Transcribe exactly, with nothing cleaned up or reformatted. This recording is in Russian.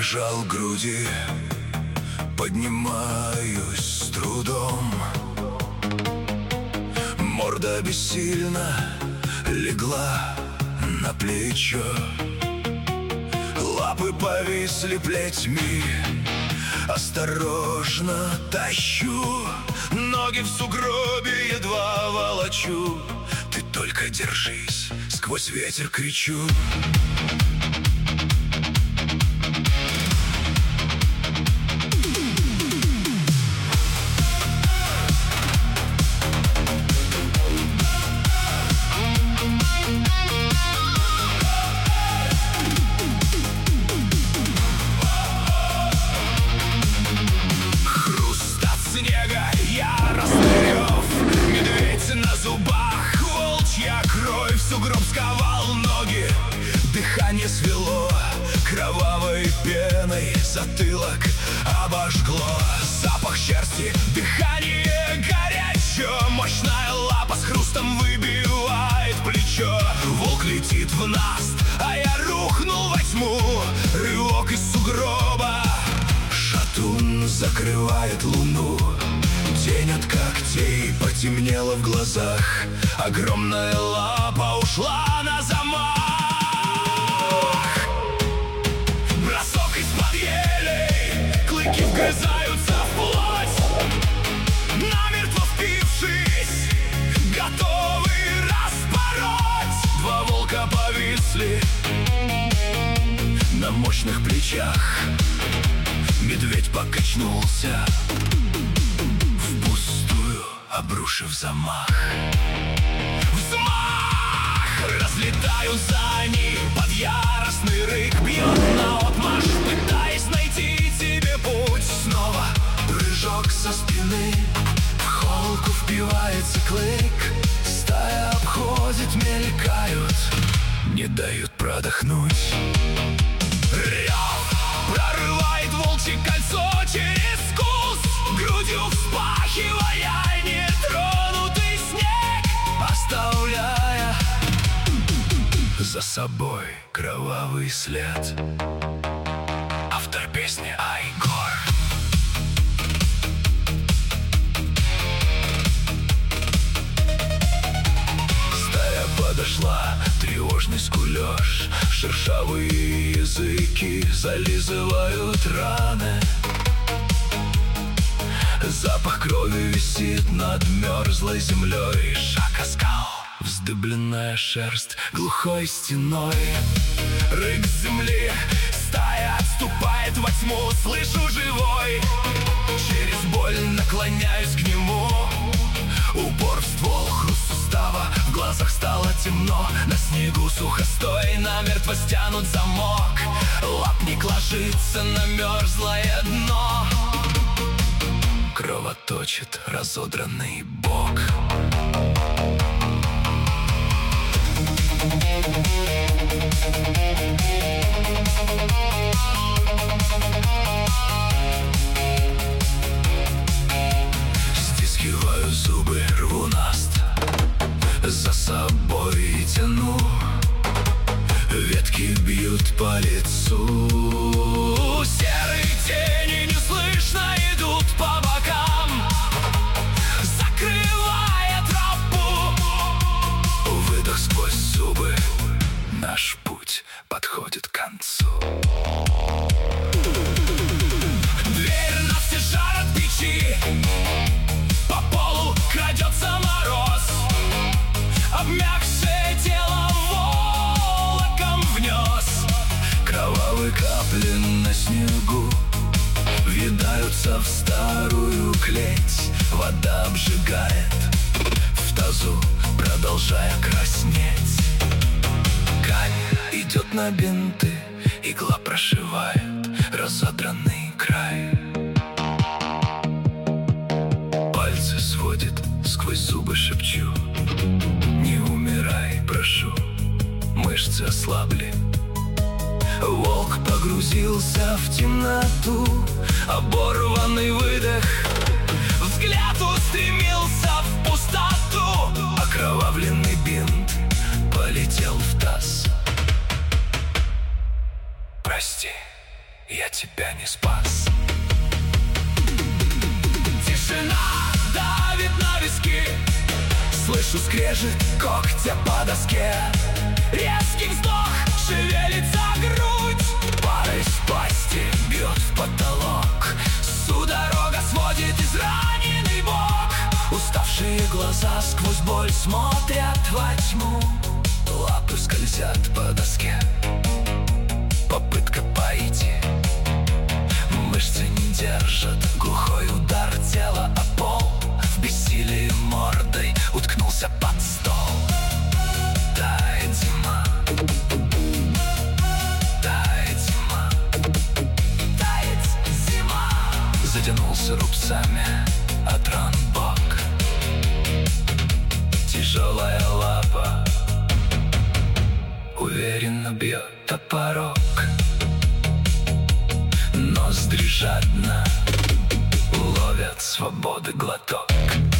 прижал к груди, поднимаюсь с трудом. Морда бессильно легла на плечо, лапы повисли плетьми, осторожно тащу, ноги в сугробе едва волочу. Ты только держись, сквозь ветер кричу. Снега, яростный рев, медведь на зубах, волчья кровь, сугроб сковал ноги, дыхание свело, кровавой пеной затылок обожгло. Запах шерсти, дыхание горячо, мощная лапа с хрустом выбивает плечо. Волк летит в наст, а я рухнул во тьму, рывок из сугроба. Шатун закрывает луну, тень от когтей потемнела в глазах, огромная лапа ушла на замах. Бросок из-под елей, клыки вгрызаются в плоть, намертво впившись, готовы распороть. Два волка повисли на мощных плечах, медведь покачнулся, впустую обрушив замах. Взмах! Разлетаются они под яростный рык, бьет наотмашь, пытаясь найти тебе путь. Снова прыжок со спины, в холку впивается клык, стая обходит, мелькают, не дают продохнуть. Рев прорывает волчье кольцо через кус, грудью вспахивая нетронутый снег, оставляя за собой кровавый след. Автор песни Айгор. Стая подошла, тревожный скулёж, шершавые языки зализывают раны. Запах крови висит над мерзлой землей, шаг оскал, вздыбленная шерсть глухой стеной. Рык земли, стая отступает во тьму, слышу живой, через боль наклоняюсь к нему. Упор в ствол, хруст сустава, в глазах стало темно, на снегу сухостой, намертво стянут замок. Лапник ложится на мерзлое дно, кровоточит разодранный бок. Стискиваю зубы, рву наст, за собой тяну, ветки бьют по лицу. Серые тени неслышно идут по бокам, закрывая тропу. Выдох сквозь зубы, наш путь подходит к концу. Дверь настежь от печи, по полу крадется мороз, обмякшее тело волоком внес. Кровавые капли на снегу въедаются в старую клеть, вода обжигает в тазу, продолжая краснеть. Ткань идет на бинты, игла прошивает разодранный край. Пальцы сводит, сквозь зубы шепчу: не умирай, прошу. Мышцы ослабли, волк погрузился в темноту. Оборванный выдох, взгляд устремился в пустоту. Окровавленный бинт полетел в таз. Прости. я тебя не спас. Тишина давит на виски, слышу скрежет когтя по доске. Резкий вздох, шевелится грудь, пар из пасти бьет в потолок. Судорога сводит израненный бок. Уставшие глаза сквозь боль смотрят во тьму. Лапы скользят по доске, попытка пойти. Мышцы не держат, глухой удар тела о пол. В бессилии мордой уткнулся под стол. Тает зима, тает зима, тает зима. Затянулся рубцами от ран бок. Тяжелая лапа уверенно бьет о порог. Ноздри жадно ловят свободы глоток.